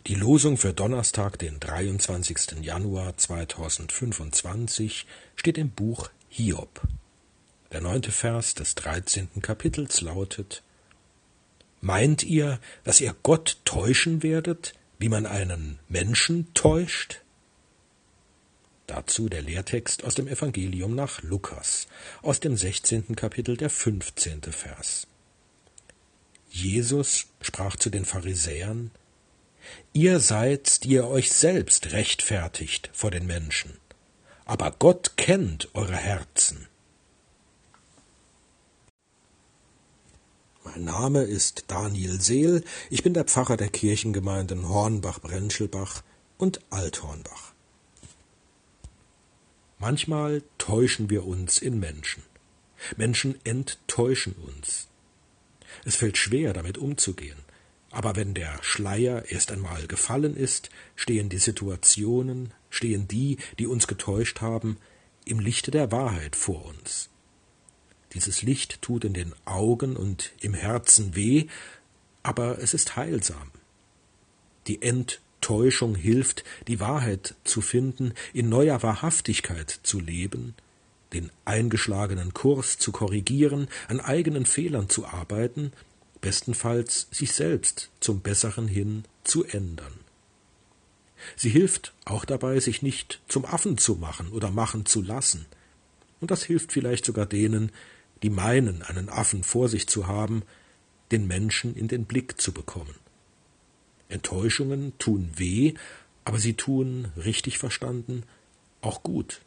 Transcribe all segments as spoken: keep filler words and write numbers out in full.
Die Losung für Donnerstag, den dreiundzwanzigsten Januar zweitausendfünfundzwanzig, steht im Buch Hiob. Der neunte Vers des dreizehnten Kapitels lautet: Meint ihr, dass ihr Gott täuschen werdet, wie man einen Menschen täuscht? Dazu der Lehrtext aus dem Evangelium nach Lukas, aus dem sechzehnten Kapitel, der fünfzehnte Vers. Jesus sprach zu den Pharisäern: Ihr seid, die ihr euch selbst rechtfertigt vor den Menschen, aber Gott kennt eure Herzen. Mein Name ist Daniel Seel, ich bin der Pfarrer der Kirchengemeinden Hornbach-Brenschelbach und Althornbach. Manchmal täuschen wir uns in Menschen. Menschen enttäuschen uns. Es fällt schwer, damit umzugehen. Aber wenn der Schleier erst einmal gefallen ist, stehen die Situationen, stehen die, die uns getäuscht haben, im Lichte der Wahrheit vor uns. Dieses Licht tut in den Augen und im Herzen weh, aber es ist heilsam. Die Enttäuschung hilft, die Wahrheit zu finden, in neuer Wahrhaftigkeit zu leben, den eingeschlagenen Kurs zu korrigieren, an eigenen Fehlern zu arbeiten, bestenfalls sich selbst zum Besseren hin zu ändern. Sie hilft auch dabei, sich nicht zum Affen zu machen oder machen zu lassen. Und das hilft vielleicht sogar denen, die meinen, einen Affen vor sich zu haben, den Menschen in den Blick zu bekommen. Enttäuschungen tun weh, aber sie tun, richtig verstanden, auch gut.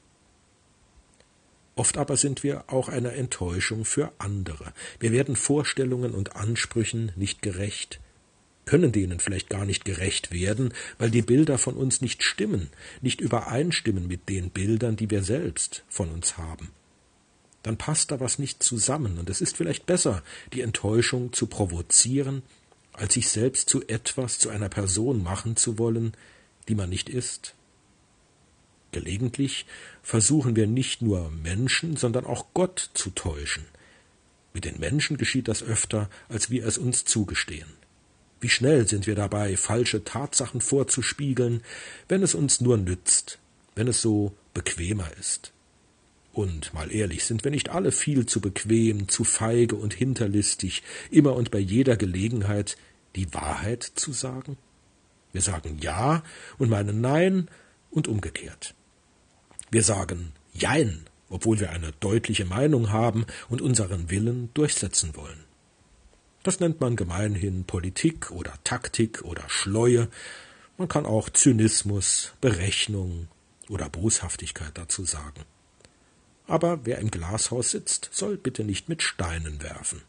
Oft aber sind wir auch einer Enttäuschung für andere. Wir werden Vorstellungen und Ansprüchen nicht gerecht, können denen vielleicht gar nicht gerecht werden, weil die Bilder von uns nicht stimmen, nicht übereinstimmen mit den Bildern, die wir selbst von uns haben. Dann passt da was nicht zusammen, und es ist vielleicht besser, die Enttäuschung zu provozieren, als sich selbst zu etwas, zu einer Person machen zu wollen, die man nicht ist. Gelegentlich versuchen wir nicht nur Menschen, sondern auch Gott zu täuschen. Mit den Menschen geschieht das öfter, als wir es uns zugestehen. Wie schnell sind wir dabei, falsche Tatsachen vorzuspiegeln, wenn es uns nur nützt, wenn es so bequemer ist. Und mal ehrlich, sind wir nicht alle viel zu bequem, zu feige und hinterlistig, immer und bei jeder Gelegenheit die Wahrheit zu sagen? Wir sagen Ja und meinen Nein und umgekehrt. Wir sagen Jein, obwohl wir eine deutliche Meinung haben und unseren Willen durchsetzen wollen. Das nennt man gemeinhin Politik oder Taktik oder Schleue. Man kann auch Zynismus, Berechnung oder Boshaftigkeit dazu sagen. Aber wer im Glashaus sitzt, soll bitte nicht mit Steinen werfen.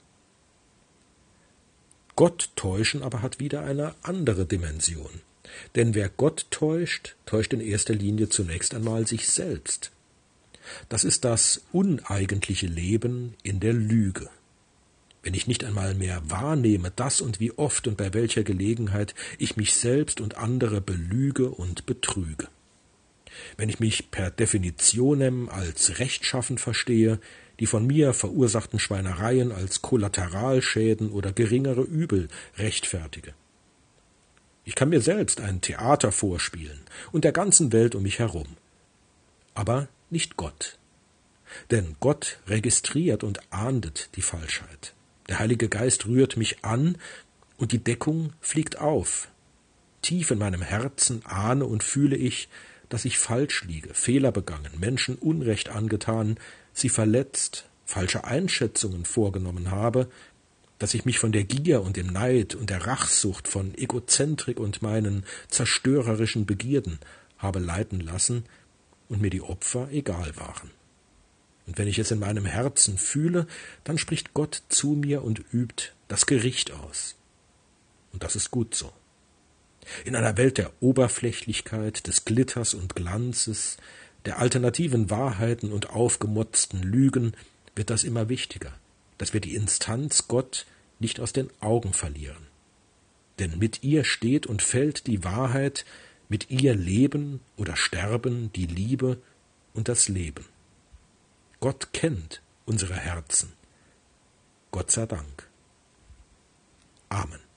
Gott täuschen aber hat wieder eine andere Dimension. Denn wer Gott täuscht, täuscht in erster Linie zunächst einmal sich selbst. Das ist das uneigentliche Leben in der Lüge. Wenn ich nicht einmal mehr wahrnehme, dass und wie oft und bei welcher Gelegenheit ich mich selbst und andere belüge und betrüge. Wenn ich mich per Definitionem als rechtschaffen verstehe, die von mir verursachten Schweinereien als Kollateralschäden oder geringere Übel rechtfertige. Ich kann mir selbst ein Theater vorspielen und der ganzen Welt um mich herum. Aber nicht Gott. Denn Gott registriert und ahndet die Falschheit. Der Heilige Geist rührt mich an und die Deckung fliegt auf. Tief in meinem Herzen ahne und fühle ich, dass ich falsch liege, Fehler begangen, Menschen Unrecht angetan, sie verletzt, falsche Einschätzungen vorgenommen habe, dass ich mich von der Gier und dem Neid und der Rachsucht, von Egozentrik und meinen zerstörerischen Begierden habe leiten lassen und mir die Opfer egal waren. Und wenn ich es in meinem Herzen fühle, dann spricht Gott zu mir und übt das Gericht aus. Und das ist gut so. In einer Welt der Oberflächlichkeit, des Glitters und Glanzes, der alternativen Wahrheiten und aufgemotzten Lügen wird das immer wichtiger, dass wir die Instanz Gott nicht aus den Augen verlieren. Denn mit ihr steht und fällt die Wahrheit, mit ihr leben oder sterben die Liebe und das Leben. Gott kennt unsere Herzen. Gott sei Dank. Amen.